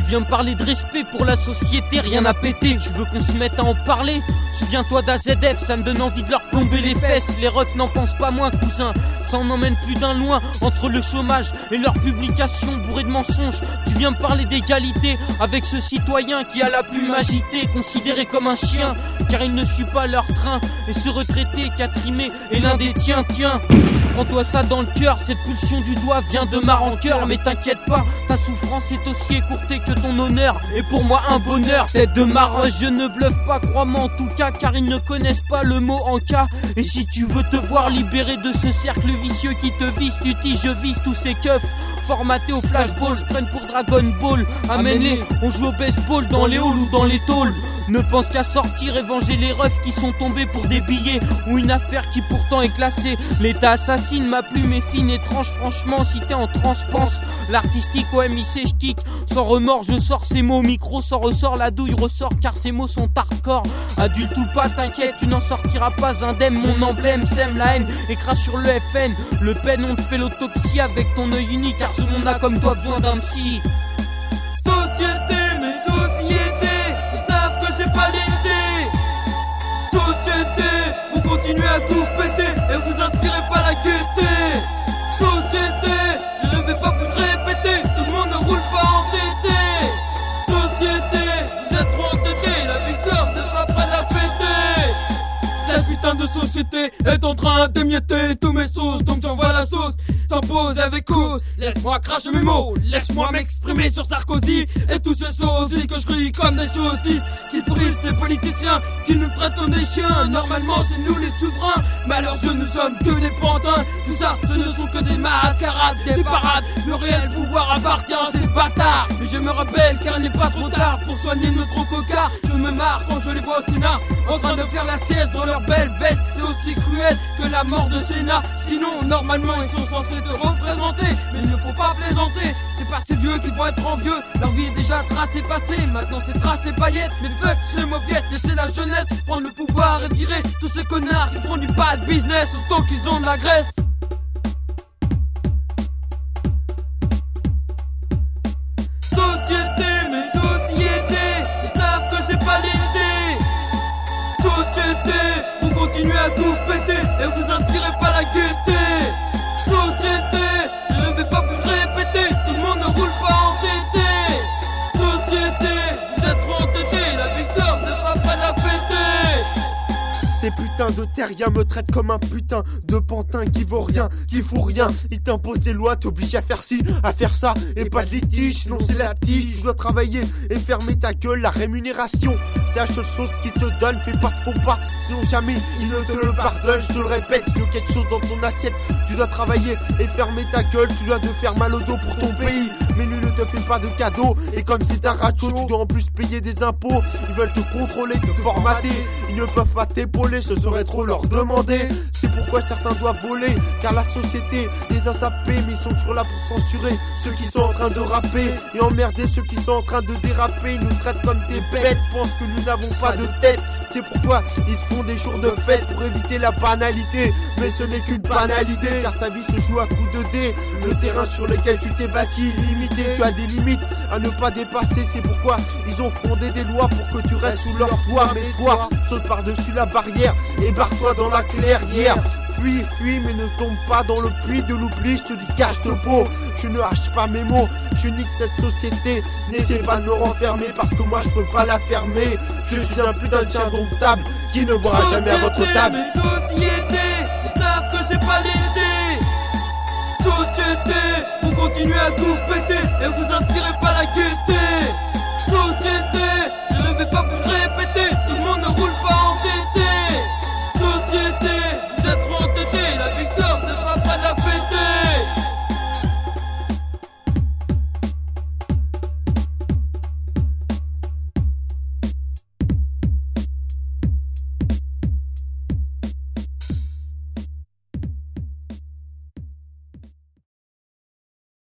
viens me parler de respect pour la société, rien à péter. Tu veux qu'on se mette à en parler? Souviens-toi d'AZF, ça me donne envie de leur plomber les fesses. Les refs n'en pensent pas moins, cousin. Ça en emmène plus d'un loin entre le chômage et leurs publications bourrées de mensonges. Tu viens me parler d'égalité avec ce citoyen qui a la plume agitée, considéré comme un chien car il ne suit pas leur train. Et ce retraité quatrimé est l'un des tiens, tiens. Prends-toi ça dans le cœur, cette pulsion du doigt vient de ma rancœur. Mais t'inquiète pas, ta souffrance est aussi écourtée que ton honneur. Et pour moi un bonheur, tête de maroche, je ne bluffe pas, crois-moi en tout cas, car ils ne connaissent pas le mot en cas. Et si tu veux te voir libéré de ce cercle vicieux qui te vise, tu dis je vise tous ces keufs formatés au flashball, se prennent pour Dragon Ball. Amène-les, on joue au baseball dans les halls ou dans les tôles. Ne pense qu'à sortir et venger les refs qui sont tombés pour des billets ou une affaire qui pourtant est classée. L'état assassine, ma plume est fine, étrange, franchement, si t'es en transe, pense. L'artistique au MIC, je kick. Sans remords, je sors ces mots, micro sans ressort, la douille ressort car ces mots sont hardcore. Adulte ou pas, t'inquiète, tu n'en sortiras pas indemne. Mon emblème sème la haine et crache sur le FN. Le Pen, on te fait l'autopsie avec ton œil unique, car ce monde a comme toi besoin d'un psy. Société, mais société, ils savent que c'est pas l'idée. Société, vous continuez à tout péter et vous inspirez pas la gaieté. Société, je ne vais pas vous le répéter, tout le monde ne roule pas entêté. Société, vous êtes trop entêtés, la victoire c'est pas près de la fêter. Cette putain de société est en train d'émietter tous mes sauces, donc j'envoie la sauce. S'impose avec cause, laisse-moi cracher mes mots, laisse-moi m'exprimer sur Sarkozy et tous ces sosie que je crie comme des saucisses qui pourrissent les politiciens, qui nous traitent comme des chiens. Normalement c'est nous les souverains, mais à leurs yeux nous sommes que des pantins. Tout ça ce ne sont que des mascarades, des parades, le réel pouvoir appartient à ces bâtards. Mais je me rebelle car il n'est pas trop tard pour soigner notre coca. Je me marre quand je les vois au Sénat en train de faire la sieste dans leur belle veste. C'est aussi cruel que la mort de Sénat. Sinon normalement ils sont censés te représenter, mais il ne faut pas plaisanter. C'est pas ces vieux qui vont être envieux, leur vie est déjà tracée passée, maintenant c'est tracé paillettes. Mais fuck ces mauviettes, laissez la jeunesse prendre le pouvoir et virer tous ces connards qui font du bad business autant qu'ils ont de la graisse. Société, mais société, ils savent que c'est pas l'idée. Société, vous continuez à tout péter et vous inspirez pas la gaieté. Société, je ne vais pas vous le répéter, tout le monde ne roule pas entêté. Société, vous êtes trop entêtés, la victoire c'est pas près de la fêter. Ces putains de terriens me traitent comme un putain de pantin qui vaut rien, qui fout rien. Ils t'imposent des lois, t'obligent à faire ci, à faire ça, et pas de litige, sinon c'est la tige. Tu dois travailler et fermer ta gueule, la rémunération c'est la seule chose qui te donne. Fais pas de faux pas, sinon jamais ils ne te le pardonnent. Je te le répète, si tu veux quelque chose dans ton assiette, tu dois travailler et fermer ta gueule. Tu dois te faire mal au dos pour ton pays, mais lui ne te fait pas de cadeaux. Et comme c'est un racho, tu dois en plus payer des impôts. Ils veulent te contrôler, te formater, ils ne peuvent pas t'épauler, ce serait trop leur demander. C'est pourquoi certains doivent voler, car la société les a zappés. Mais ils sont toujours là pour censurer ceux qui sont en train de rapper et emmerder ceux qui sont en train de déraper. Ils nous traitent comme des bêtes, pensent que nous n'avons pas de tête. C'est pourquoi ils font des jours de fête pour éviter la banalité. Mais ce n'est qu'une banalité, car ta vie se joue à coups de dés. Le terrain sur lequel tu t'es bâti limité, tu as des limites à ne pas dépasser. C'est pourquoi ils ont fondé des lois pour que tu restes sous leur toit. Mais toi, saute par-dessus la barrière et barre-toi dans la clairière. Fuis, fuis, mais ne tombe pas dans le puits de l'oubli. Je te dis cache te peau, je ne hache pas mes mots. Je nique cette société, n'essaie pas de me renfermer, parce que moi je peux pas la fermer. Je suis un putain de chien indomptable qui ne boira jamais à votre table. Mais société, ils savent que c'est pas l'idée. Société, vous continuez à tout péter et vous inspirez pas la gaieté. Société, je ne vais pas vous